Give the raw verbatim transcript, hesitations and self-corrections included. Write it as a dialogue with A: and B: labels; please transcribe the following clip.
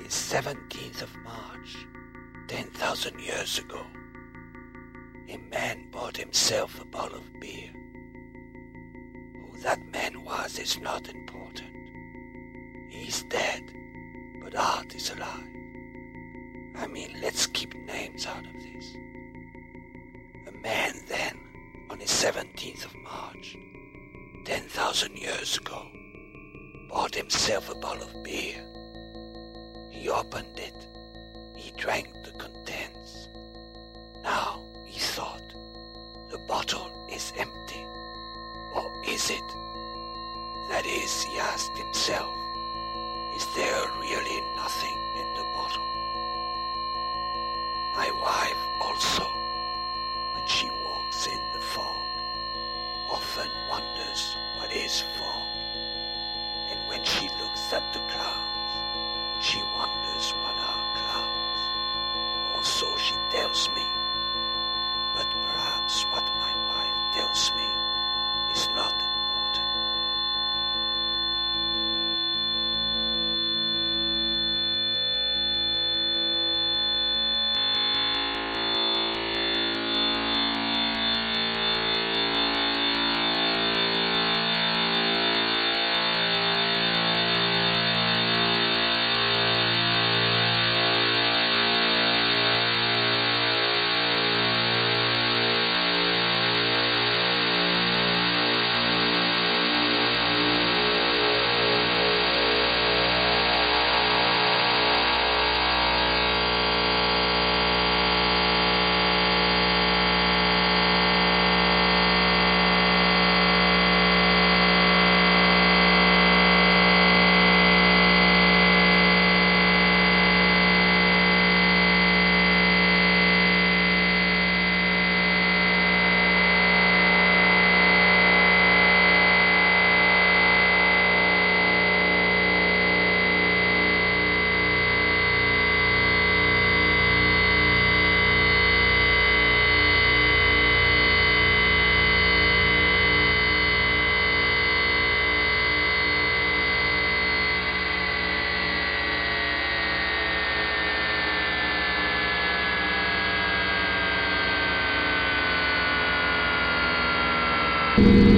A: the seventeenth of March, ten thousand years ago, a man bought himself a bottle of beer. Who that man was is not important. He's dead, but art is alive. I mean, let's keep names out of this. A man then, on the seventeenth of March, ten thousand years ago, bought himself a bottle of beer. He opened it. He drank the contents. Now, he thought, the bottle is empty. Or is it? That is, he asked himself, is there really nothing in the bottle? My wife also, when she walks in the fog, often wonders what is fog. And when she looks at the clouds, she wonders what are clouds. Or so she tells me. But perhaps what my wife tells me is not important.
B: You